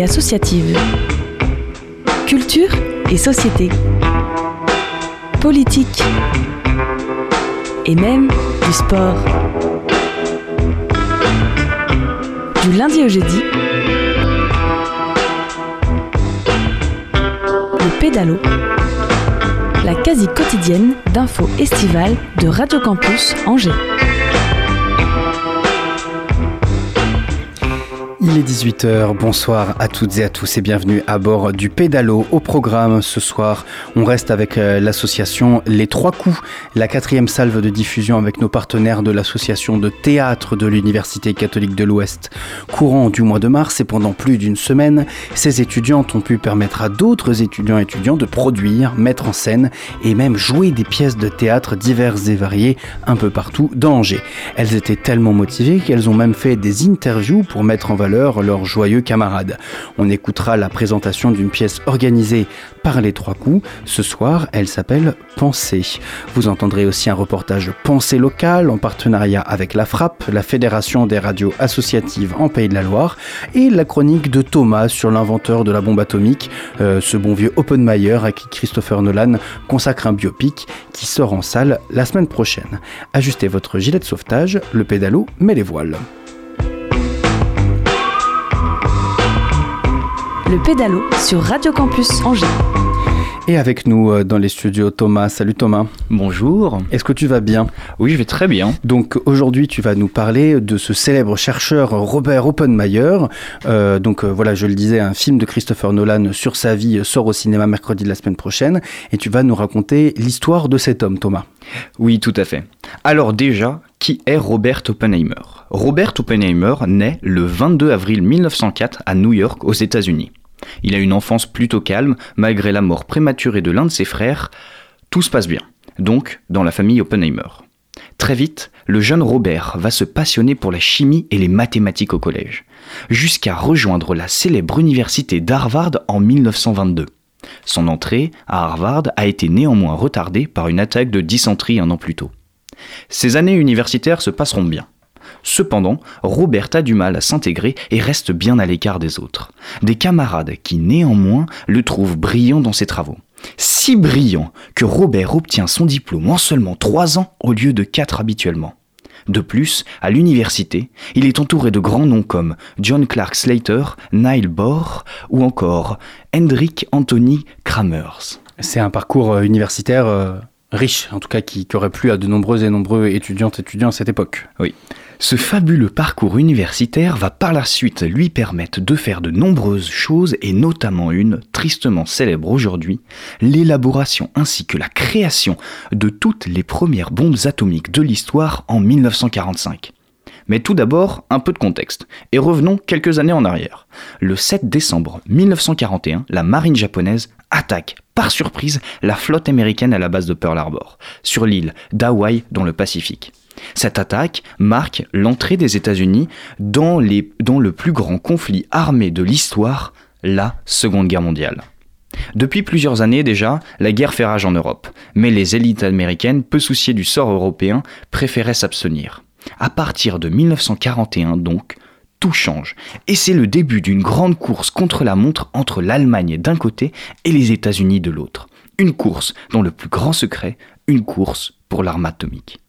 associative. Culture et société. Politique. Et même du sport. Du lundi au jeudi, le pédalo, la quasi quotidienne d'infos estivales de Radio Campus Angers. Il est 18h, bonsoir à toutes et à tous et bienvenue à bord du Pédalo. Au programme ce soir, on reste avec l'association Les Trois Coups, la 4e salve de diffusion avec nos partenaires de l'association de théâtre de l'Université catholique de l'Ouest. Courant du mois de mars et pendant plus d'une semaine, ces étudiantes ont pu permettre à d'autres étudiants et étudiantes de produire, mettre en scène et même jouer des pièces de théâtre diverses et variées un peu partout dans Angers. Elles étaient tellement motivées qu'elles ont même fait des interviews pour mettre en valeur leurs joyeux camarades. On écoutera la présentation d'une pièce organisée par Les Trois Coups. Ce soir, elle s'appelle Pensée. Vous entendrez aussi un reportage Pensée locale en partenariat avec la FRAP, la Fédération des radios associatives en Pays de la Loire, et la chronique de Thomas sur l'inventeur de la bombe atomique, ce bon vieux Oppenheimer à qui Christopher Nolan consacre un biopic qui sort en salle la semaine prochaine. Ajustez votre gilet de sauvetage, le pédalo met les voiles. Le pédalo sur Radio Campus Angers. Et avec nous dans les studios Thomas. Salut Thomas. Bonjour. Est-ce que tu vas bien ? Oui, je vais très bien. Donc aujourd'hui tu vas nous parler de ce célèbre chercheur Robert Oppenheimer. Voilà, je le disais, un film de Christopher Nolan sur sa vie sort au cinéma mercredi de la semaine prochaine. Et tu vas nous raconter l'histoire de cet homme, Thomas. Oui, tout à fait. Alors déjà, qui est Robert Oppenheimer ? Robert Oppenheimer naît le 22 avril 1904 à New York, aux États-Unis. Il a une enfance plutôt calme, malgré la mort prématurée de l'un de ses frères. Tout se passe bien, donc dans la famille Oppenheimer. Très vite, le jeune Robert va se passionner pour la chimie et les mathématiques au collège, jusqu'à rejoindre la célèbre université d'Harvard en 1922. Son entrée à Harvard a été néanmoins retardée par une attaque de dysenterie un an plus tôt. Ses années universitaires se passeront bien. Cependant, Robert a du mal à s'intégrer et reste bien à l'écart des autres. Des camarades qui, néanmoins, le trouvent brillant dans ses travaux. Si brillant que Robert obtient son diplôme en seulement 3 ans au lieu de 4 habituellement. De plus, à l'université, il est entouré de grands noms comme John Clark Slater, Niels Bohr ou encore Hendrik Anthony Kramers. C'est un parcours universitaire riche, en tout cas qui aurait plu à de nombreuses et nombreux étudiantes et étudiants à cette époque. Oui. Ce fabuleux parcours universitaire va par la suite lui permettre de faire de nombreuses choses et notamment une, tristement célèbre aujourd'hui, l'élaboration ainsi que la création de toutes les premières bombes atomiques de l'histoire en 1945. Mais tout d'abord, un peu de contexte, et revenons quelques années en arrière. Le 7 décembre 1941, la marine japonaise attaque par surprise la flotte américaine à la base de Pearl Harbor, sur l'île d'Hawaï dans le Pacifique. Cette attaque marque l'entrée des États-Unis dans le plus grand conflit armé de l'histoire, la Seconde Guerre mondiale. Depuis plusieurs années déjà, la guerre fait rage en Europe, mais les élites américaines, peu souciées du sort européen, préféraient s'abstenir. À partir de 1941 donc, tout change, et c'est le début d'une grande course contre la montre entre l'Allemagne d'un côté et les États-Unis de l'autre. Une course dont le plus grand secret, une course pour l'arme atomique.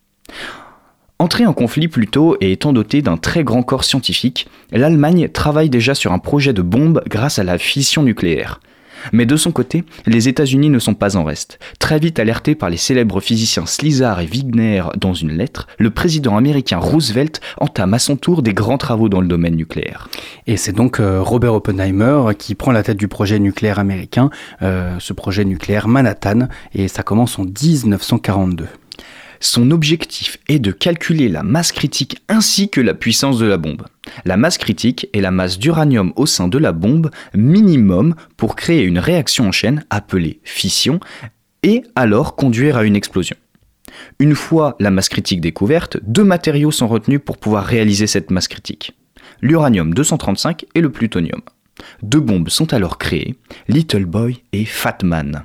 Entrée en conflit plus tôt et étant dotée d'un très grand corps scientifique, l'Allemagne travaille déjà sur un projet de bombe grâce à la fission nucléaire. Mais de son côté, les États-Unis ne sont pas en reste. Très vite alertés par les célèbres physiciens Slizar et Wigner dans une lettre, le président américain Roosevelt entame à son tour des grands travaux dans le domaine nucléaire. Et c'est donc Robert Oppenheimer qui prend la tête du projet nucléaire américain, ce projet nucléaire Manhattan, et ça commence en 1942. Son objectif est de calculer la masse critique ainsi que la puissance de la bombe. La masse critique est la masse d'uranium au sein de la bombe minimum pour créer une réaction en chaîne appelée fission et alors conduire à une explosion. Une fois la masse critique découverte, 2 matériaux sont retenus pour pouvoir réaliser cette masse critique. L'uranium-235 et le plutonium. 2 bombes sont alors créées, Little Boy et Fat Man.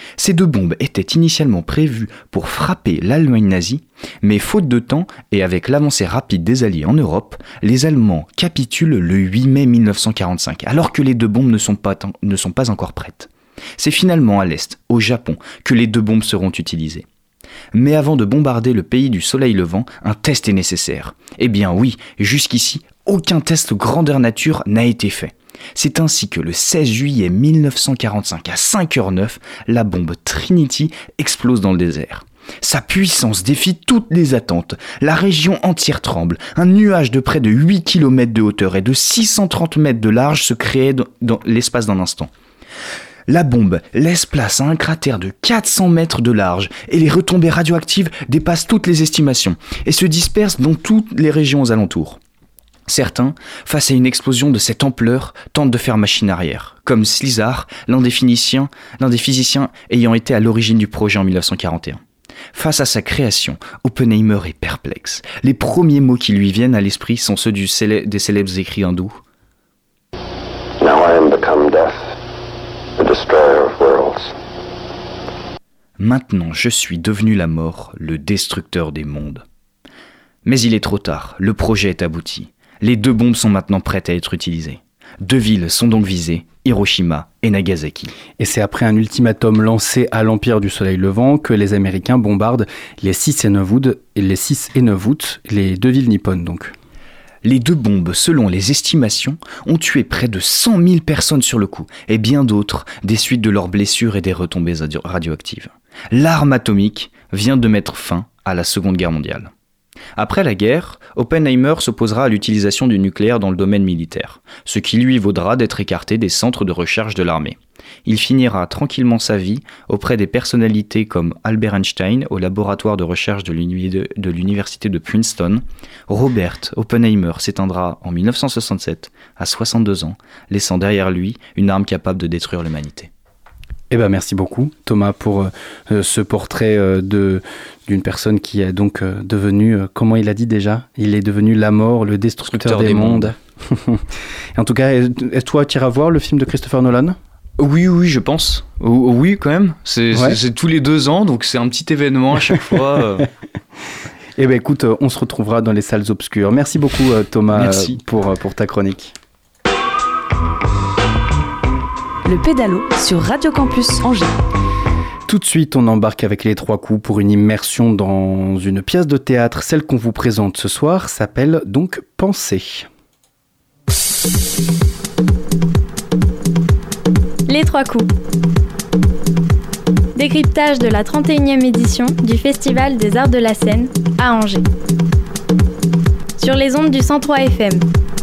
Ces 2 bombes étaient initialement prévues pour frapper l'Allemagne nazie, mais faute de temps et avec l'avancée rapide des Alliés en Europe, les Allemands capitulent le 8 mai 1945, alors que les 2 bombes ne sont pas encore prêtes. C'est finalement à l'Est, au Japon, que les 2 bombes seront utilisées. Mais avant de bombarder le pays du soleil levant, un test est nécessaire. Eh bien oui, jusqu'ici, aucun test grandeur nature n'a été fait. C'est ainsi que le 16 juillet 1945 à 5h09, la bombe Trinity explose dans le désert. Sa puissance défie toutes les attentes. La région entière tremble. Un nuage de près de 8 km de hauteur et de 630 mètres de large se crée dans l'espace d'un instant. La bombe laisse place à un cratère de 400 mètres de large et les retombées radioactives dépassent toutes les estimations et se dispersent dans toutes les régions aux alentours. Certains, face à une explosion de cette ampleur, tentent de faire machine arrière, comme Slizar, l'un des physiciens ayant été à l'origine du projet en 1941. Face à sa création, Oppenheimer est perplexe. Les premiers mots qui lui viennent à l'esprit sont ceux des célèbres écrits hindous. Now I am become death, the destroyer of worlds. Maintenant, je suis devenu la mort, le destructeur des mondes. Mais il est trop tard, le projet est abouti. Les 2 bombes sont maintenant prêtes à être utilisées. 2 villes sont donc visées, Hiroshima et Nagasaki. Et c'est après un ultimatum lancé à l'Empire du Soleil Levant que les Américains bombardent les 6 et 9 août, les 2 villes nippones donc. Les 2 bombes, selon les estimations, ont tué près de 100 000 personnes sur le coup, et bien d'autres des suites de leurs blessures et des retombées radioactives. L'arme atomique vient de mettre fin à la Seconde Guerre mondiale. Après la guerre, Oppenheimer s'opposera à l'utilisation du nucléaire dans le domaine militaire, ce qui lui vaudra d'être écarté des centres de recherche de l'armée. Il finira tranquillement sa vie auprès des personnalités comme Albert Einstein au laboratoire de recherche de l'université de Princeton. Robert Oppenheimer s'éteindra en 1967 à 62 ans, laissant derrière lui une arme capable de détruire l'humanité. Eh ben merci beaucoup Thomas pour ce portrait d'une personne qui est donc devenue, comment il a dit déjà ? Il est devenu la mort, le destructeur des mondes. En tout cas, toi tu iras voir le film de Christopher Nolan ? Oui, je pense. Oui, quand même. C'est tous les 2 ans, donc c'est un petit événement à chaque fois. Eh ben écoute, on se retrouvera dans les salles obscures. Merci beaucoup Thomas pour ta chronique. Le pédalo sur Radio Campus Angers. Tout de suite, on embarque avec les 3 coups pour une immersion dans une pièce de théâtre. Celle qu'on vous présente ce soir s'appelle donc Pensée. Les 3 coups. Décryptage de la 31e édition du Festival des Arts de la Scène à Angers. Sur les ondes du 103 FM.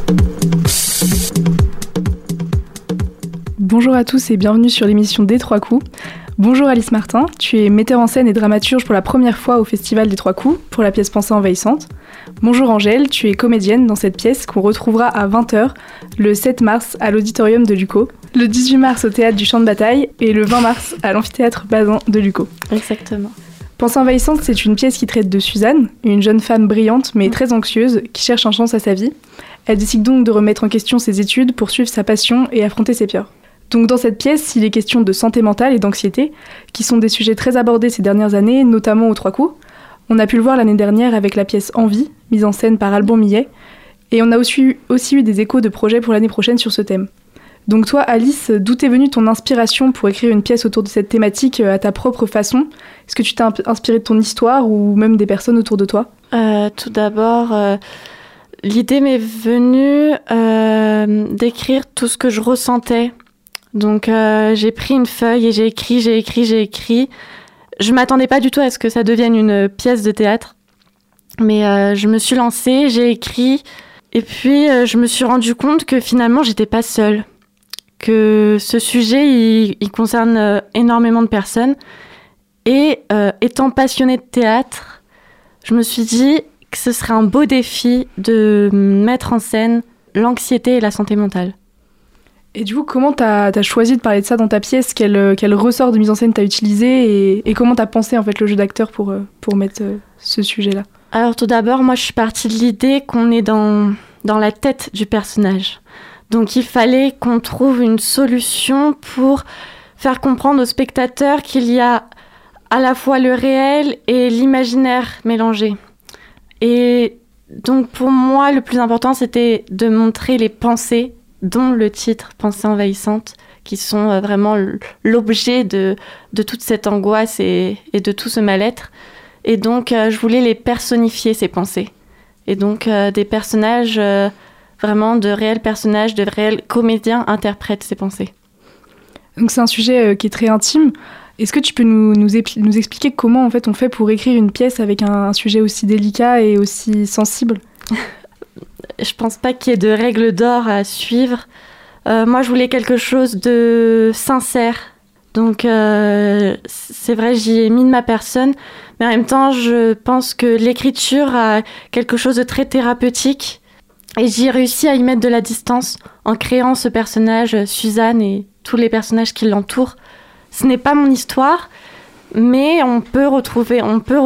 Bonjour à tous et bienvenue sur l'émission des 3 coups. Bonjour Alice Martin, tu es metteur en scène et dramaturge pour la première fois au Festival des 3 coups pour la pièce Pensée envahissante. Bonjour Angèle, tu es comédienne dans cette pièce qu'on retrouvera à 20h le 7 mars à l'auditorium de Lucot, le 18 mars au théâtre du Champ de Bataille et le 20 mars à l'amphithéâtre Bazin de Lucot. Exactement. Pensée envahissante, c'est une pièce qui traite de Suzanne, une jeune femme brillante mais très anxieuse qui cherche un sens à sa vie. Elle décide donc de remettre en question ses études, poursuivre sa passion et affronter ses peurs. Donc dans cette pièce, il est question de santé mentale et d'anxiété, qui sont des sujets très abordés ces dernières années, notamment aux 3 coups. On a pu le voir l'année dernière avec la pièce Envie, mise en scène par Alban Millet, et on a aussi eu des échos de projets pour l'année prochaine sur ce thème. Donc toi, Alice, d'où est venue ton inspiration pour écrire une pièce autour de cette thématique à ta propre façon ? Est-ce que tu t'es inspirée de ton histoire ou même des personnes autour de toi ? Tout d'abord, l'idée m'est venue d'écrire tout ce que je ressentais. Donc j'ai pris une feuille et j'ai écrit. Je m'attendais pas du tout à ce que ça devienne une pièce de théâtre. Mais je me suis lancée, j'ai écrit. Et puis je me suis rendu compte que finalement j'étais pas seule. Que ce sujet, il concerne énormément de personnes. Et étant passionnée de théâtre, je me suis dit que ce serait un beau défi de mettre en scène l'anxiété et la santé mentale. Et du coup, comment t'as choisi de parler de ça dans ta pièce ? Quel ressort de mise en scène t'as utilisé et comment t'as pensé en fait le jeu d'acteur pour mettre ce sujet-là ? Alors tout d'abord, moi je suis partie de l'idée qu'on est dans la tête du personnage. Donc il fallait qu'on trouve une solution pour faire comprendre aux spectateurs qu'il y a à la fois le réel et l'imaginaire mélangés. Et donc pour moi, le plus important, c'était de montrer les pensées, dont le titre « Pensées envahissantes », qui sont vraiment l'objet de toute cette angoisse et de tout ce mal-être. Et donc, je voulais les personnifier, ces pensées. Et donc, des personnages, vraiment de réels personnages, de réels comédiens interprètent ces pensées. Donc c'est un sujet qui est très intime. Est-ce que tu peux nous expliquer comment en fait, on fait pour écrire une pièce avec un sujet aussi délicat et aussi sensible ? Je pense pas qu'il y ait de règles d'or à suivre. Moi, je voulais quelque chose de sincère. Donc, c'est vrai, j'y ai mis de ma personne. Mais en même temps, je pense que l'écriture a quelque chose de très thérapeutique. Et j'ai réussi à y mettre de la distance en créant ce personnage, Suzanne, et tous les personnages qui l'entourent. Ce n'est pas mon histoire, mais on peut retrouver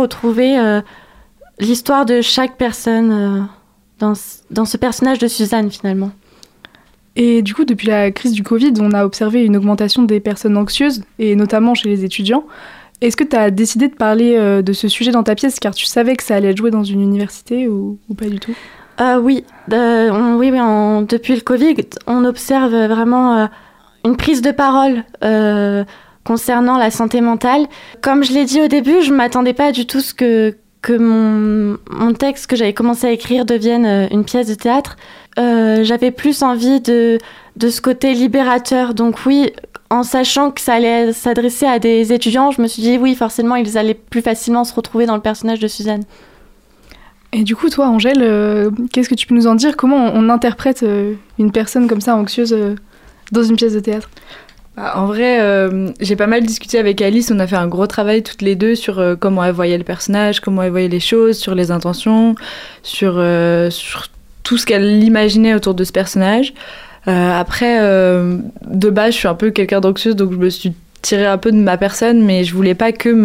l'histoire de chaque personne dans ce personnage de Suzanne, finalement. Et du coup, depuis la crise du Covid, on a observé une augmentation des personnes anxieuses, et notamment chez les étudiants. Est-ce que tu as décidé de parler de ce sujet dans ta pièce, car tu savais que ça allait être joué dans une université ou pas du tout ? Oui. Depuis le Covid, on observe vraiment une prise de parole concernant la santé mentale. Comme je l'ai dit au début, je ne m'attendais pas du tout à ce que mon texte que j'avais commencé à écrire devienne une pièce de théâtre. J'avais plus envie de ce côté libérateur. Donc oui, en sachant que ça allait s'adresser à des étudiants, je me suis dit oui, forcément, ils allaient plus facilement se retrouver dans le personnage de Suzanne. Et du coup, toi, Angèle, qu'est-ce que tu peux nous en dire ? Comment on interprète une personne comme ça, anxieuse, dans une pièce de théâtre ? En vrai, j'ai pas mal discuté avec Alice. On a fait un gros travail toutes les deux sur comment elle voyait le personnage, comment elle voyait les choses, sur les intentions, sur tout ce qu'elle imaginait autour de ce personnage. Après, de base, je suis un peu quelqu'un d'anxieuse, donc je me suis tirée un peu de ma personne, mais je voulais pas que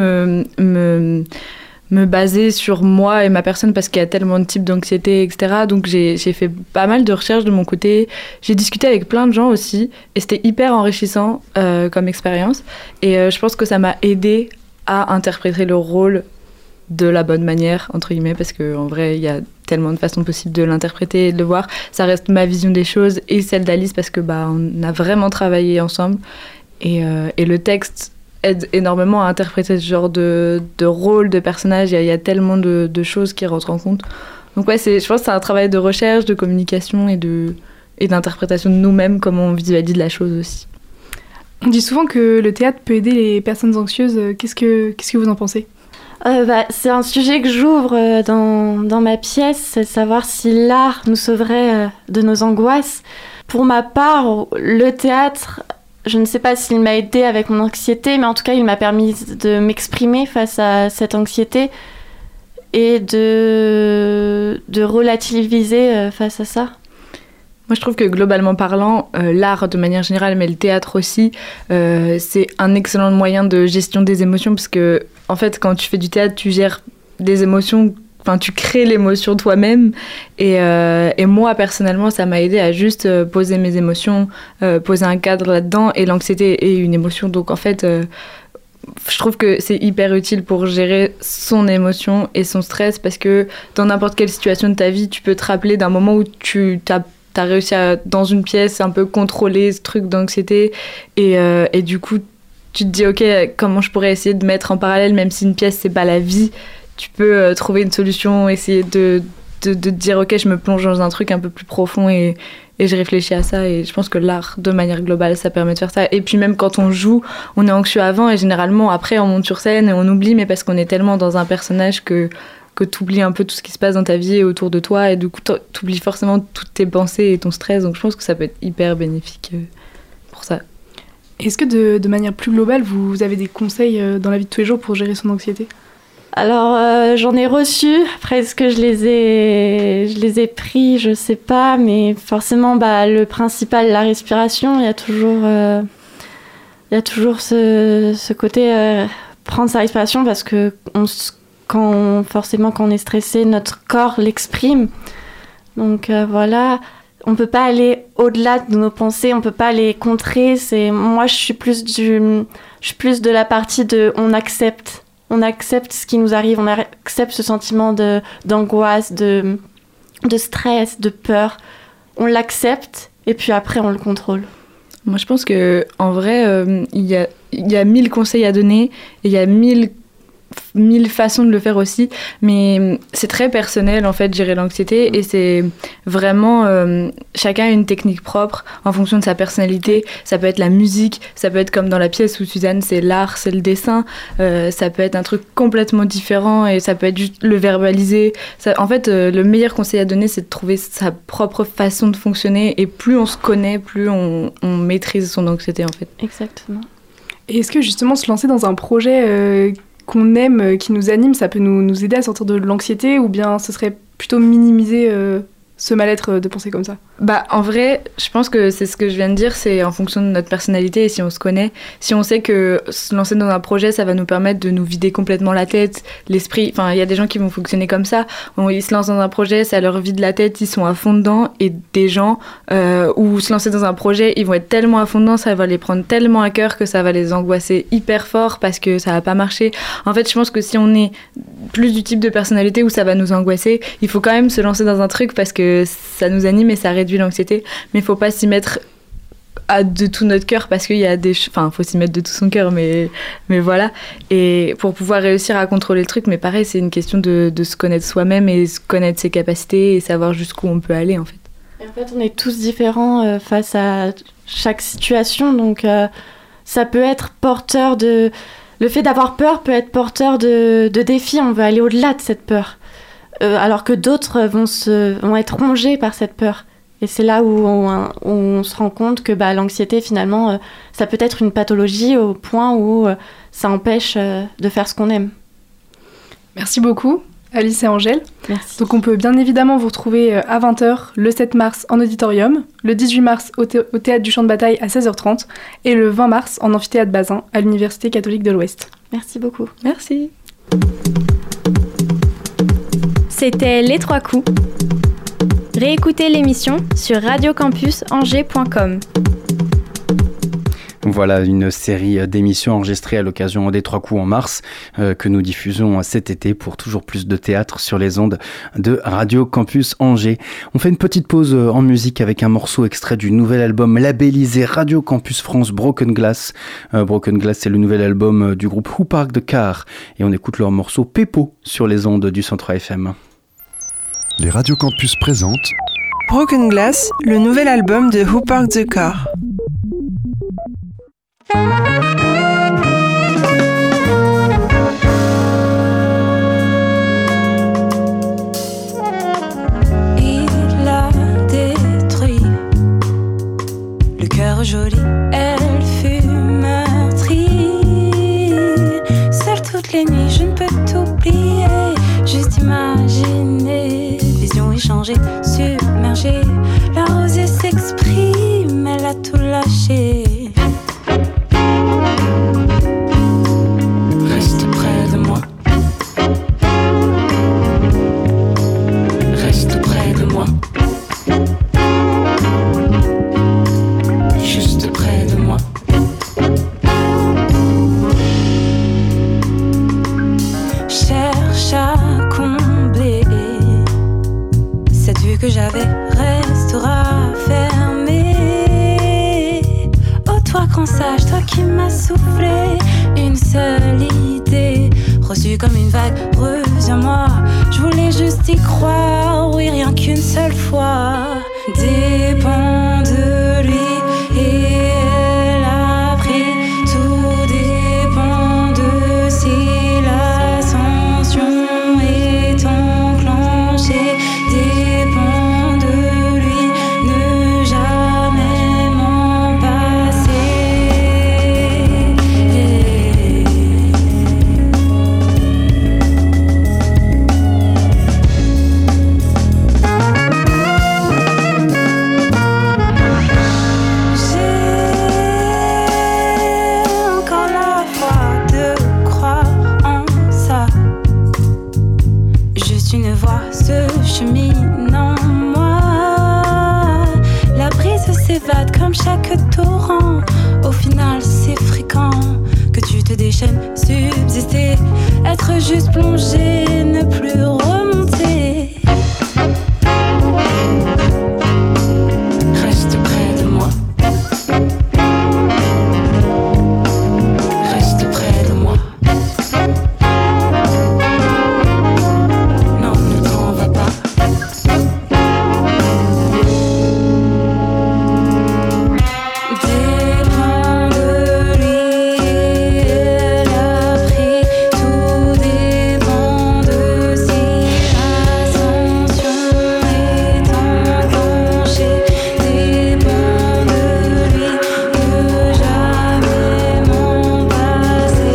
me baser sur moi et ma personne parce qu'il y a tellement de types d'anxiété, etc. Donc j'ai fait pas mal de recherches de mon côté. J'ai discuté avec plein de gens aussi et c'était hyper enrichissant comme expérience. Et je pense que ça m'a aidée à interpréter le rôle de la bonne manière, entre guillemets, parce qu'en vrai, il y a tellement de façons possibles de l'interpréter et de le voir. Ça reste ma vision des choses et celle d'Alice parce que on a vraiment travaillé ensemble. Et le texte aide énormément à interpréter ce genre de rôle, de personnage. Il y a tellement de choses qui rentrent en compte. Donc ouais, je pense que c'est un travail de recherche, de communication et d'interprétation de nous-mêmes, comment on visualise la chose aussi. On dit souvent que le théâtre peut aider les personnes anxieuses. Qu'est-ce que vous en pensez ? C'est un sujet que j'ouvre dans ma pièce, c'est de savoir si l'art nous sauverait de nos angoisses. Pour ma part, le théâtre, je ne sais pas s'il m'a aidé avec mon anxiété, mais en tout cas, il m'a permis de m'exprimer face à cette anxiété et de relativiser face à ça. Moi, je trouve que globalement parlant, l'art de manière générale, mais le théâtre aussi, c'est un excellent moyen de gestion des émotions parce que, en fait, quand tu fais du théâtre, tu gères des émotions, enfin, tu crées l'émotion toi-même. Et moi, personnellement, ça m'a aidé à juste poser mes émotions, poser un cadre là-dedans. Et l'anxiété est une émotion. Donc, en fait, je trouve que c'est hyper utile pour gérer son émotion et son stress parce que dans n'importe quelle situation de ta vie, tu peux te rappeler d'un moment où t'as réussi à, dans une pièce, un peu contrôler ce truc d'anxiété et du coup, tu te dis, ok, comment je pourrais essayer de mettre en parallèle, même si une pièce, c'est pas la vie, tu peux trouver une solution, essayer de te dire, ok, je me plonge dans un truc un peu plus profond et je réfléchis à ça. Et je pense que l'art, de manière globale, ça permet de faire ça. Et puis même quand on joue, on est anxieux avant et généralement, après, on monte sur scène et on oublie, mais parce qu'on est tellement dans un personnage que tu oublies un peu tout ce qui se passe dans ta vie et autour de toi et du coup tu oublies forcément toutes tes pensées et ton stress, donc je pense que ça peut être hyper bénéfique pour ça. Est-ce que de manière plus globale, vous avez des conseils dans la vie de tous les jours pour gérer son anxiété ? Alors j'en ai reçu, après est-ce que je les ai pris, je sais pas, mais forcément le principal, la respiration, il y a toujours ce côté prendre sa respiration parce que quand on est stressé, notre corps l'exprime. Donc voilà. on peut pas aller au-delà de nos pensées, on peut pas les contrer. Moi, je suis plus de la partie de on accepte ce qui nous arrive, on accepte ce sentiment d'angoisse, de stress, de peur. On l'accepte et puis après on le contrôle. Moi, je pense que en vrai, il y a 1000 conseils à donner et il y a 1000 façons de le faire aussi, mais c'est très personnel en fait, gérer l'anxiété, et c'est vraiment chacun a une technique propre en fonction de sa personnalité. Ça peut être la musique, ça peut être comme dans la pièce où Suzanne, c'est l'art, c'est le dessin, ça peut être un truc complètement différent, et ça peut être juste le verbaliser. En fait, le meilleur conseil à donner, c'est de trouver sa propre façon de fonctionner, et plus on se connaît, plus on maîtrise son anxiété en fait. Exactement. Et est-ce que justement se lancer dans un projet qu'on aime, qui nous anime, ça peut nous aider à sortir de l'anxiété, ou bien ce serait plutôt minimiser ce mal-être de penser comme ça? Bah, en vrai, je pense que c'est ce que je viens de dire, c'est en fonction de notre personnalité et si on se connaît. Si on sait que se lancer dans un projet, ça va nous permettre de nous vider complètement la tête, l'esprit. Enfin, il y a des gens qui vont fonctionner comme ça. Ils se lancent dans un projet, ça leur vide la tête, ils sont à fond dedans. Et des gens où se lancer dans un projet, ils vont être tellement à fond dedans, ça va les prendre tellement à cœur que ça va les angoisser hyper fort parce que ça va pas marcher. En fait, je pense que si on est plus du type de personnalité où ça va nous angoisser, il faut quand même se lancer dans un truc parce que ça nous anime et ça réduit l'anxiété, mais il faut pas s'y mettre de tout notre cœur parce qu'il y a des... Enfin, il faut s'y mettre de tout son cœur, mais voilà. Et pour pouvoir réussir à contrôler le truc, mais pareil, c'est une question de se connaître soi-même et connaître ses capacités et savoir jusqu'où on peut aller, en fait. Et en fait, on est tous différents face à chaque situation, donc ça peut être porteur de... Le fait d'avoir peur peut être porteur de défis, on veut aller au-delà de cette peur. Alors que d'autres vont être rongés par cette peur. Et c'est là où on se rend compte que l'anxiété, finalement, ça peut être une pathologie au point où ça empêche de faire ce qu'on aime. Merci beaucoup, Alice et Angèle. Merci. Donc on peut bien évidemment vous retrouver à 20h le 7 mars en auditorium, le 18 mars au Théâtre du Champ de Bataille à 16h30 et le 20 mars en amphithéâtre Bazin à l'Université catholique de l'Ouest. Merci beaucoup. Merci. C'était Les Trois Coups. Réécoutez l'émission sur radiocampusangers.com. Voilà une série d'émissions enregistrées à l'occasion des Trois Coups en mars que nous diffusons cet été pour toujours plus de théâtre sur les ondes de Radio Campus Angers. On fait une petite pause en musique avec un morceau extrait du nouvel album labellisé Radio Campus France Broken Glass. Broken Glass, c'est le nouvel album du groupe Who Park the Car et on écoute leur morceau Pépo sur les ondes du 103 FM. Les Radio Campus présentent Broken Glass, le nouvel album de Who Park the Car. Il a détruit le cœur joli, elle fut meurtrie. Seule toutes les nuits, je ne peux t'oublier. Juste imaginer, vision échangée, submergée. La rosée s'exprime, elle a tout lâché. Reste près de moi. Reste près de moi. Juste près de moi. Cherche à combler cette vue que j'avais restera fermée. Oh toi grand sage, toi qui m'as soufflé une seule idée, reçue comme une vague, reviens-moi. Je voulais juste y croire, oui rien qu'une seule fois. Dépend de lui et elle a pris. Tout dépend de si l'ascension est enclenchée. Dépend de lui, ne jamais m'en passer. J'ai encore la foi de croire en ça. Juste une voix se chemine en moi. que des chaînes, subsister, être juste plongé, ne plus remonter. Reste près de moi. Reste près de moi. Non, ne t'en va pas. Dépend de lui, elle a pris. Tout dépend de si l'ascension est enclenchée. Dépend de lui que jamais mon passé.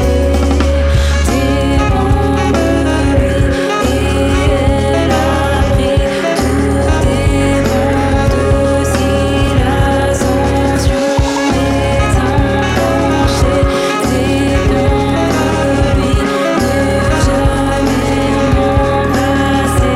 Dépend de lui et elle a pris. Tout dépend de si l'ascension est enclenchée. Dépend de lui que jamais mon passé.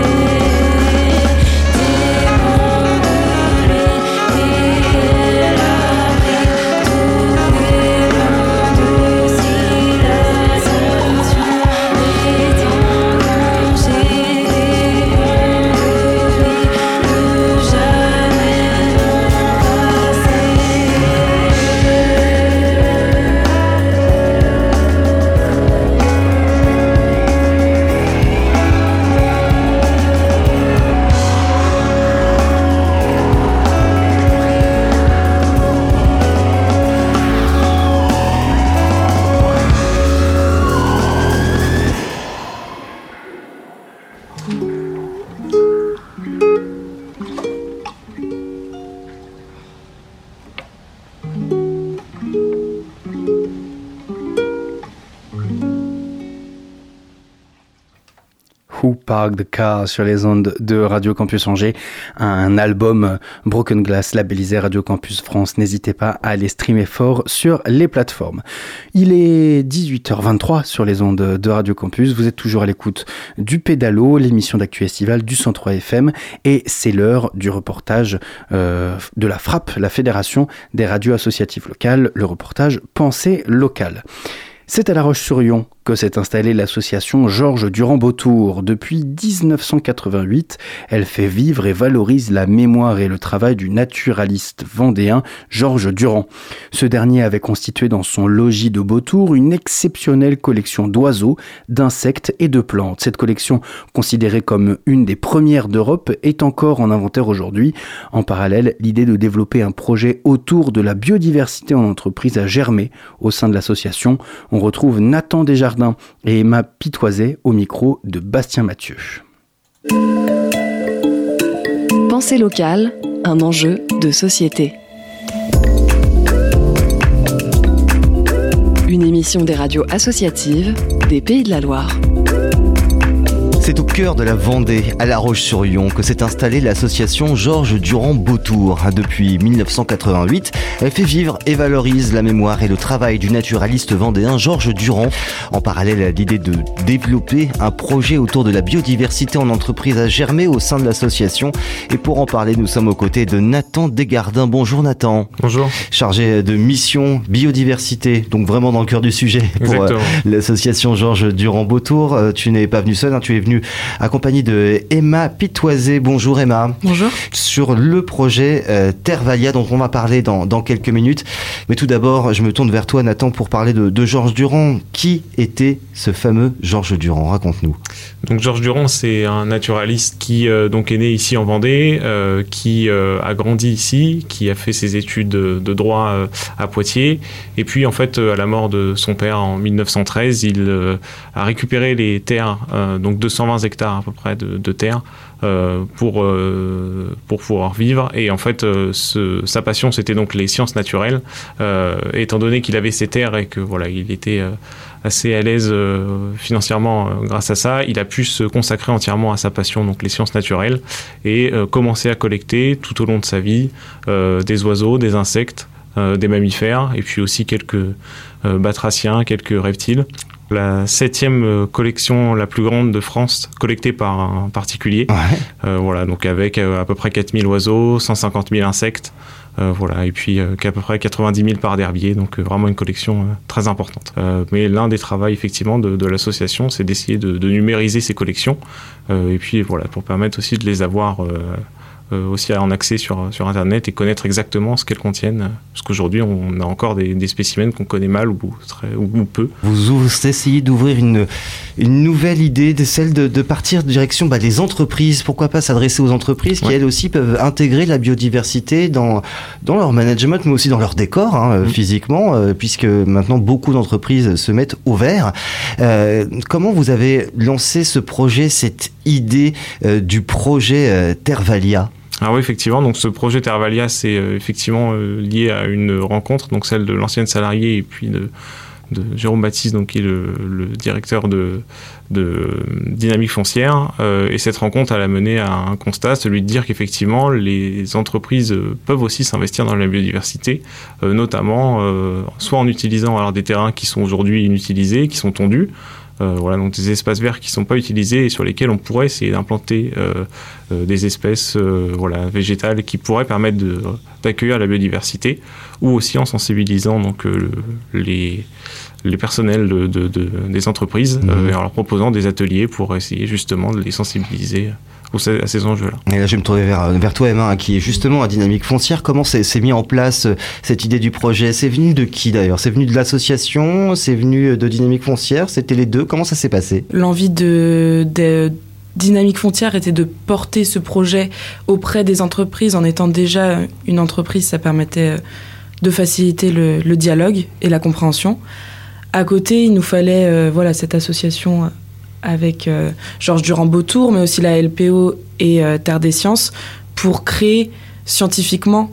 Dépend de lui et elle a pris. Tout dépend de si l'ascension est enclenchée. Dépend de lui que jamais mon passé. Who Parked the Car sur les ondes de Radio Campus Angers, un album Broken Glass labellisé Radio Campus France. N'hésitez pas à aller streamer fort sur les plateformes. Il est 18h23 sur les ondes de Radio Campus. Vous êtes toujours à l'écoute du Pédalo, l'émission d'actu estivale du 103 FM, et c'est l'heure du reportage de la FRAP, la Fédération des radios associatives locales, le reportage Pensée locale. C'est à La Roche-sur-Yon que s'est installée l'association Georges Durand-Beautour. Depuis 1988, elle fait vivre et valorise la mémoire et le travail du naturaliste vendéen Georges Durand. Ce dernier avait constitué dans son logis de Beautour une exceptionnelle collection d'oiseaux, d'insectes et de plantes. Cette collection, considérée comme une des premières d'Europe, est encore en inventaire aujourd'hui. En parallèle, l'idée de développer un projet autour de la biodiversité en entreprise a germé au sein de l'association. On retrouve Nathan Desjardins et Emma Pitoisé au micro de Bastien Mathieu. Pensée locale, un enjeu de société. Une émission des radios associatives des Pays de la Loire. C'est au cœur de la Vendée, à La Roche-sur-Yon, que s'est installée l'association Georges Durand-Beautour. Depuis 1988, elle fait vivre et valorise la mémoire et le travail du naturaliste vendéen Georges Durand. En parallèle, l'idée de développer un projet autour de la biodiversité en entreprise a germé au sein de l'association. Et pour en parler, nous sommes aux côtés de Nathan Desjardins. Bonjour Nathan. Bonjour. Chargé de mission biodiversité, donc vraiment dans le cœur du sujet pour l'association Georges Durand-Beautour. Tu n'es pas venu seul, tu es venu accompagné de Emma Pitoisé. Bonjour Emma. Bonjour. Sur le projet Tervalia dont on va parler dans quelques minutes. Mais tout d'abord, je me tourne vers toi Nathan pour parler de Georges Durand. Qui était ce fameux Georges Durand ? Raconte-nous. Donc Georges Durand, c'est un naturaliste qui donc est né ici en Vendée, qui a grandi ici, qui a fait ses études de droit à Poitiers. Et puis en fait, à la mort de son père en 1913, il a récupéré les terres, donc 220 hectares à peu près de terre pour pouvoir vivre. Et en fait, sa passion, c'était donc les sciences naturelles. Étant donné qu'il avait ces terres et que voilà, il était assez à l'aise financièrement grâce à ça, il a pu se consacrer entièrement à sa passion, donc les sciences naturelles, et commencer à collecter tout au long de sa vie des oiseaux, des insectes, des mammifères, et puis aussi quelques batraciens, quelques reptiles. la 7e collection la plus grande de France collectée par un particulier. Voilà, donc avec à peu près 4000 oiseaux, 150 000 insectes. Voilà, et puis qu'à peu près 90 000 parts d'herbier, donc vraiment une collection très importante. Mais l'un des travaux effectivement de l'association, c'est d'essayer de numériser ces collections, et puis voilà, pour permettre aussi de les avoir aussi en accès sur Internet et connaître exactement ce qu'elles contiennent, parce qu'aujourd'hui on a encore des spécimens qu'on connaît mal ou peu. Vous essayez d'ouvrir une nouvelle idée, celle de partir en direction des entreprises. Pourquoi pas s'adresser aux entreprises qui elles aussi peuvent intégrer la biodiversité dans leur management, mais aussi dans leur décor physiquement, puisque maintenant beaucoup d'entreprises se mettent au vert. Comment vous avez lancé ce projet, cette idée du projet Tervalia ? Ah oui, effectivement. Donc ce projet Tervalia, c'est effectivement lié à une rencontre, donc celle de l'ancienne salariée et puis de Jérôme Baptiste, donc qui est le directeur de Dynamique Foncière. Et cette rencontre, elle a mené à un constat, celui de dire qu'effectivement, les entreprises peuvent aussi s'investir dans la biodiversité, notamment soit en utilisant alors des terrains qui sont aujourd'hui inutilisés, qui sont tondus. Voilà, donc des espaces verts qui ne sont pas utilisés et sur lesquels on pourrait essayer d'implanter des espèces végétales qui pourraient permettre d'accueillir la biodiversité, ou aussi en sensibilisant donc, les personnels des entreprises et en leur proposant des ateliers pour essayer justement de les sensibiliser à ces enjeux-là. Et là, je vais me tourner vers toi, Emma, qui est justement à Dynamique Foncière. Comment s'est mis en place cette idée du projet ? C'est venu de qui d'ailleurs ? C'est venu de l'association ? C'est venu de Dynamique Foncière ? C'était les deux ? Comment ça s'est passé ? L'envie de Dynamique Foncière était de porter ce projet auprès des entreprises. En étant déjà une entreprise, ça permettait de faciliter le dialogue et la compréhension. À côté, il nous fallait cette association avec Georges Durand-Beautour, mais aussi la LPO et Terre des Sciences, pour créer scientifiquement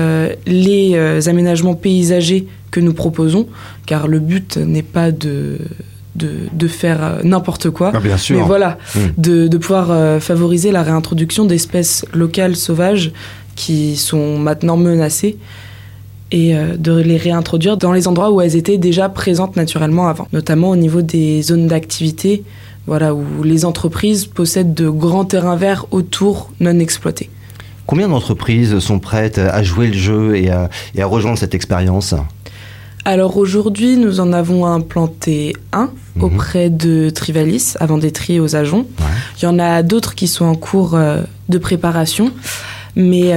les aménagements paysagers que nous proposons, car le but n'est pas de faire n'importe quoi, bien sûr. Mais voilà, de pouvoir favoriser la réintroduction d'espèces locales sauvages qui sont maintenant menacées, et de les réintroduire dans les endroits où elles étaient déjà présentes naturellement avant, notamment au niveau des zones d'activité, où les entreprises possèdent de grands terrains verts autour non exploités. Combien d'entreprises sont prêtes à jouer le jeu et à rejoindre cette expérience ? Alors aujourd'hui, nous en avons implanté un auprès de Trivalis, à Vendétry et aux Ajoncs. Ouais. Il y en a d'autres qui sont en cours de préparation, mais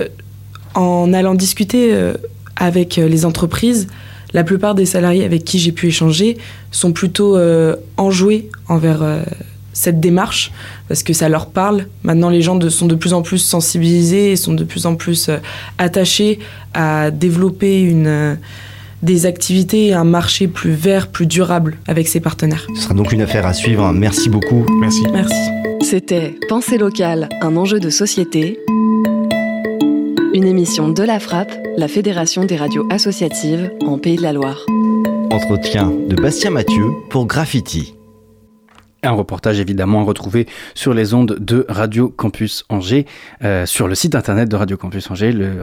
en allant discuter avec les entreprises, la plupart des salariés avec qui j'ai pu échanger sont plutôt enjoués envers cette démarche, parce que ça leur parle. Maintenant, les gens sont de plus en plus sensibilisés et sont de plus en plus attachés à développer des activités et un marché plus vert, plus durable avec ses partenaires. Ce sera donc une affaire à suivre. Merci beaucoup. Merci. C'était Pensée locale, un enjeu de société. Une émission de la FRAP, la Fédération des radios associatives en Pays de la Loire. Entretien de Bastien Mathieu pour Graffiti. Un reportage évidemment à retrouver sur les ondes de Radio Campus Angers, sur le site internet de Radio Campus Angers, le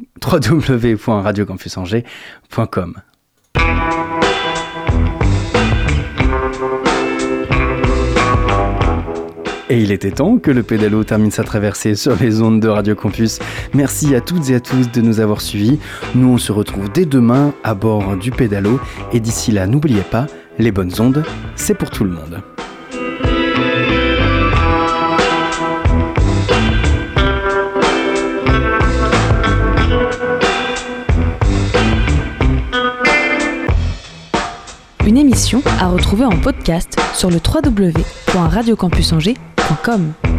www.radiocampusangers.com. Et il était temps que le pédalo termine sa traversée sur les ondes de Radio Campus. Merci à toutes et à tous de nous avoir suivis. Nous, on se retrouve dès demain à bord du pédalo. Et d'ici là, n'oubliez pas, les bonnes ondes, c'est pour tout le monde. Une émission à retrouver en podcast sur le www.radiocampusangers.com.